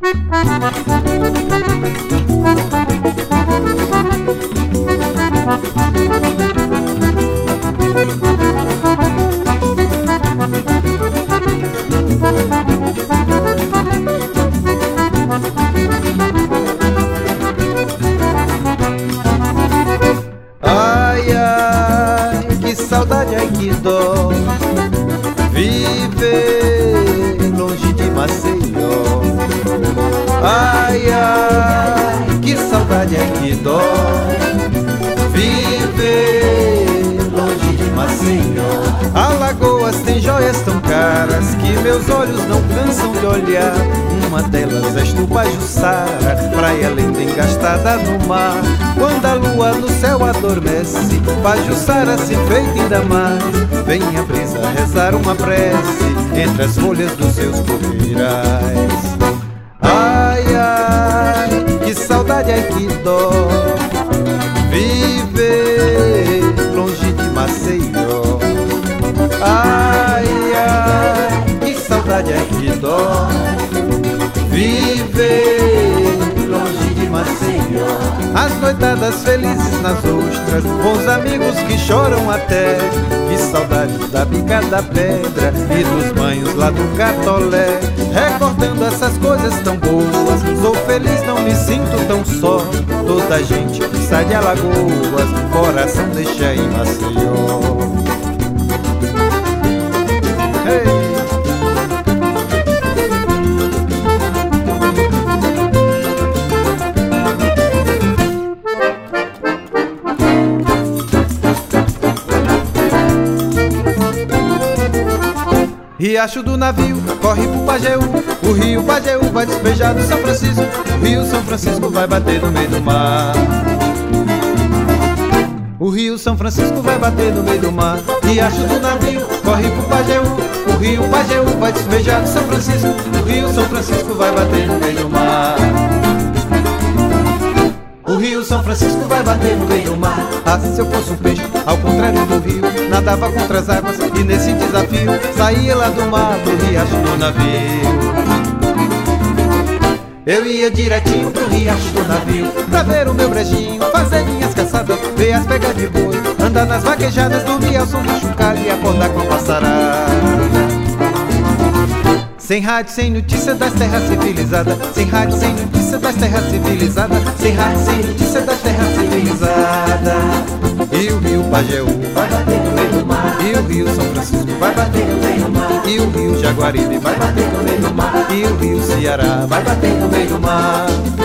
Ai, ai, que saudade, ai, que dó, viver longe de Maceió. Ai, ai, que saudade, ai, que dó, viver longe de Maceió. Alagoas tem joias tão caras que meus olhos não cansam de olhar. Uma delas és tu, Pajuçara, praia linda engastada no mar. Quando a lua no céu adormece, Pajuçara se enfeita ainda mais. Vem a brisa rezar uma prece entre as folhas dos seus coqueirais. Ai, ai, que saudade, ai, que dó, viver longe de Maceió. Ai, ai, que saudade, ai, que dó, viver longe de Maceió. As noitadas felizes nas ostras, bons amigos que choram até. Que saudade da bica da pedra e dos banhos lá do Catolé. Recordando essas coisas tão boas, sou feliz, não me sinto tão só. Toda gente que sai de Alagoas, coração deixa em Maceió. Hey! Riacho do navio, corre pro Pajeú. O rio Pajeú vai despejar do São Francisco. O rio São Francisco vai bater no meio do mar. O rio São Francisco vai bater no meio do mar. Riacho do navio, corre pro Pajeú. O rio Pajeú vai despejar do São Francisco. O rio São Francisco vai bater no meio do mar. O rio São Francisco vai bater no meio do mar. Ah, se eu fosse um peixe, ao contrário do rio, nadava contra as águas e nesse desafio saía lá do mar pro riacho do navio. Eu ia direitinho pro riacho do navio pra ver o meu brejinho, fazer minhas caçadas, ver as pegas de boi, andar nas vaquejadas, dormir ao som do chocalho e acordar com a passarada. Sem rádio, sem notícia das terras civilizadas. Sem rádio, sem notícia das terras civilizadas. Sem rádio, sem notícia das terras civilizadas. E o rio Pajeú vai bater no meio do mar. E o rio São Francisco vai bater no meio do mar. E o rio Jaguaribe vai bater no meio do mar. E o rio Ceará vai bater no meio do mar.